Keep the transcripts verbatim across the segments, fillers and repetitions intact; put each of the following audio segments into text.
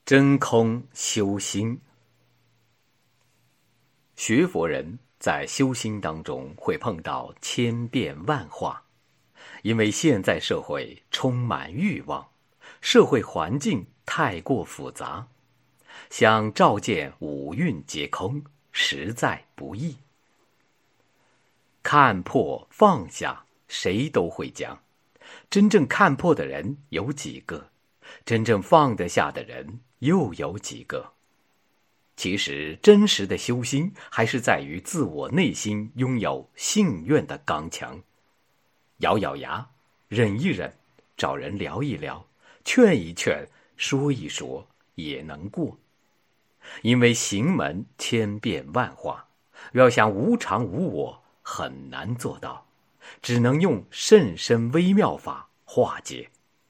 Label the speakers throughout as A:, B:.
A: 真空修心。学佛人在修心当中会碰到千变万化，因为现在社会充满欲望，社会环境太过复杂，想照见五蕴皆空，实在不易。看破放下，谁都会讲，真正看破的人有几个？真正放得下的人又有几个？其实真实的修心还是在于自我内心拥有信愿的刚强，咬咬牙，忍一忍，找人聊一聊，劝一劝，说一说，也能过。因为行门千变万化，要想无常无我很难做到，只能用甚深微妙法化解。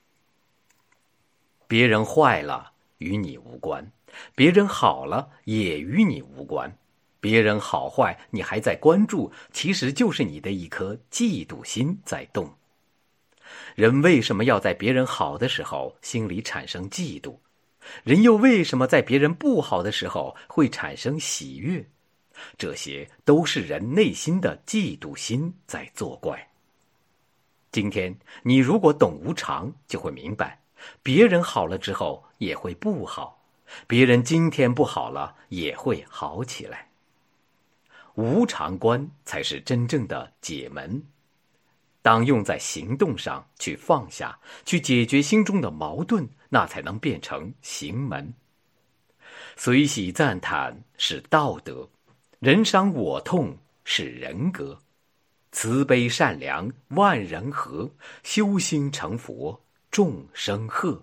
A: 别人坏了与你无关，别人好了也与你无关，别人好坏你还在关注，其实就是你的一颗嫉妒心在动。人为什么要在别人好的时候心里产生嫉妒？人又为什么在别人不好的时候会产生喜悦？这些都是人内心的嫉妒心在作怪。今天你如果懂无常，就会明白，别人好了之后也会不好，别人今天不好了也会好起来。无常观才是真正的解门，当用在行动上，去放下，去解决心中的矛盾，那才能变成行门。随喜赞叹是道德，人伤我痛是人格，慈悲善良万人和，修心成佛众生贺。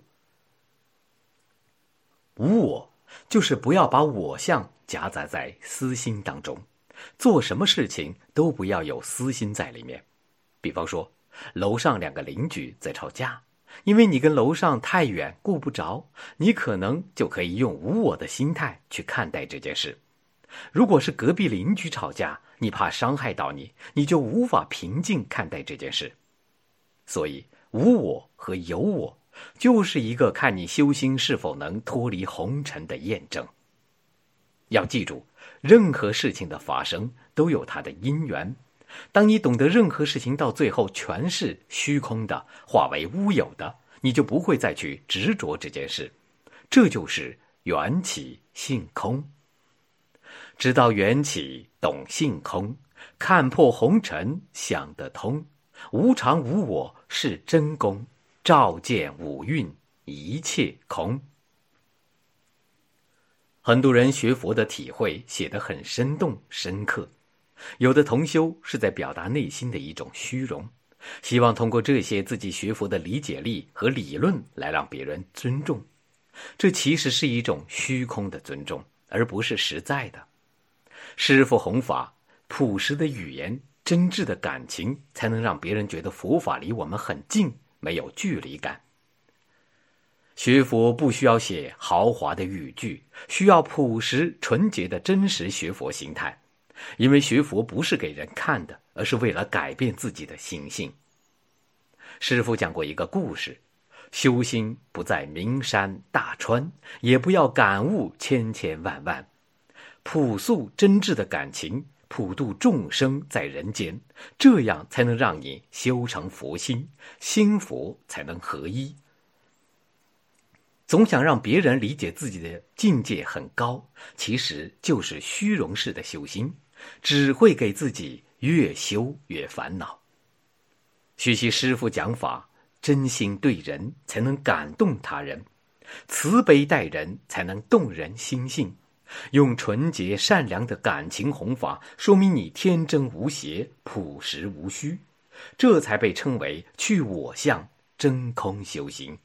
A: 无我就是不要把我相夹杂在私心当中，做什么事情都不要有私心在里面。比方说楼上两个邻居在吵架，因为你跟楼上太远顾不着，你可能就可以用无我的心态去看待这件事。如果是隔壁邻居吵架，你怕伤害到你，你就无法平静看待这件事。所以无我和有我就是一个看你修心是否能脱离红尘的验证。要记住，任何事情的发生都有它的因缘，当你懂得任何事情到最后全是虚空的，化为乌有的，你就不会再去执着这件事。这就是缘起性空。知道缘起，懂性空，看破红尘，想得通，无常无我是真功，照见五蕴一切空。很多人学佛的体会写得很生动深刻，有的同修是在表达内心的一种虚荣，希望通过这些自己学佛的理解力和理论来让别人尊重。这其实是一种虚空的尊重，而不是实在的。师父弘法，朴实的语言，真挚的感情，才能让别人觉得佛法离我们很近，没有距离感。学佛不需要写豪华的语句，需要朴实纯洁的真实学佛心态。因为学佛不是给人看的，而是为了改变自己的心性。师父讲过一个故事，修心不在名山大川，也不要感悟千千万万，朴素真挚的感情，普度众生在人间，这样才能让你修成佛心，心佛才能合一。总想让别人理解自己的境界很高，其实就是虚荣式的修心，只会给自己越修越烦恼。学习师父讲法，真心对人才能感动他人，慈悲待人才能动人心性，用纯洁善良的感情弘法，说明你天真无邪，朴实无虚，这才被称为去我相，真空修行。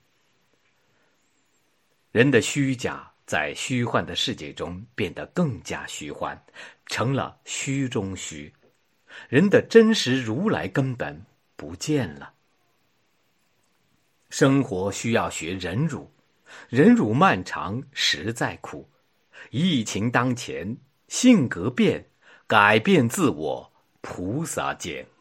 A: 人的虚假在虚幻的世界中变得更加虚幻，成了虚中虚，人的真实如来根本不见了。生活需要学忍辱，忍辱漫长实在苦，疫情当前，性格变，改变自我，菩萨见。